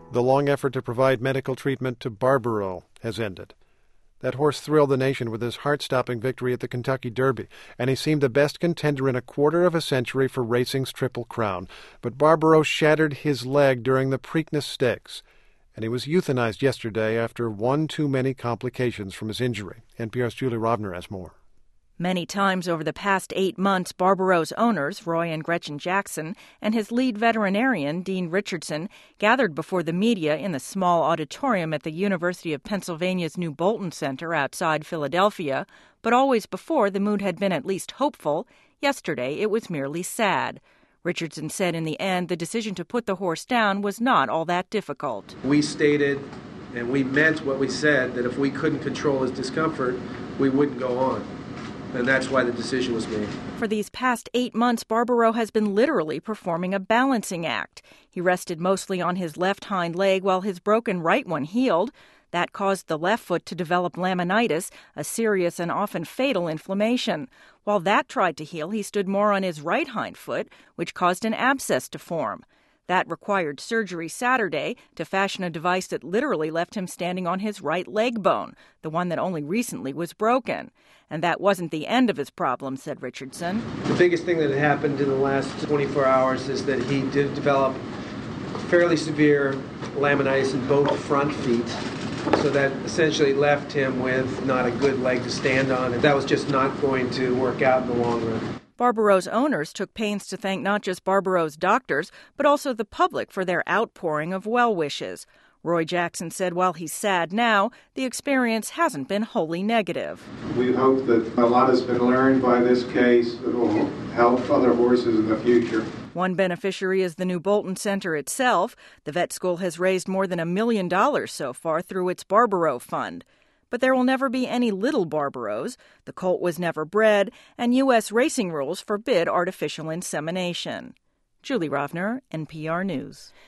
The long effort to provide medical treatment to Barbaro has ended. That horse thrilled the nation with his heart-stopping victory at the Kentucky Derby, and he seemed the best contender in a quarter of a century for racing's Triple Crown. But Barbaro shattered his leg during the Preakness Stakes, and he was euthanized yesterday after one too many complications from his injury. NPR's Julie Rovner has more. Many times over the past 8 months, Barbaro's owners, Roy and Gretchen Jackson, and his lead veterinarian, Dean Richardson, gathered before the media in the small auditorium at the University of Pennsylvania's New Bolton Center outside Philadelphia. But always before, the mood had been at least hopeful. Yesterday, it was merely sad. Richardson said in the end the decision to put the horse down was not all that difficult. We stated, and we meant what we said, that if we couldn't control his discomfort, we wouldn't go on. And that's why the decision was made. For these past 8 months, Barbaro has been literally performing a balancing act. He rested mostly on his left hind leg while his broken right one healed. That caused the left foot to develop laminitis, a serious and often fatal inflammation. While that tried to heal, he stood more on his right hind foot, which caused an abscess to form. That required surgery Saturday to fashion a device that literally left him standing on his right leg bone, the one that only recently was broken. And that wasn't the end of his problem, said Richardson. The biggest thing that happened in the last 24 hours is that he did develop fairly severe laminitis in both front feet. So that essentially left him with not a good leg to stand on, and that was just not going to work out in the long run. Barbaro's owners took pains to thank not just Barbaro's doctors, but also the public for their outpouring of well wishes. Roy Jackson said while he's sad now, the experience hasn't been wholly negative. We hope that a lot has been learned by this case that will help other horses in the future. One beneficiary is the New Bolton Center itself. The vet school has raised more than $1 million so far through its Barbaro Fund. But there will never be any little Barbaros. The colt was never bred, and U.S. racing rules forbid artificial insemination. Julie Rovner, NPR News.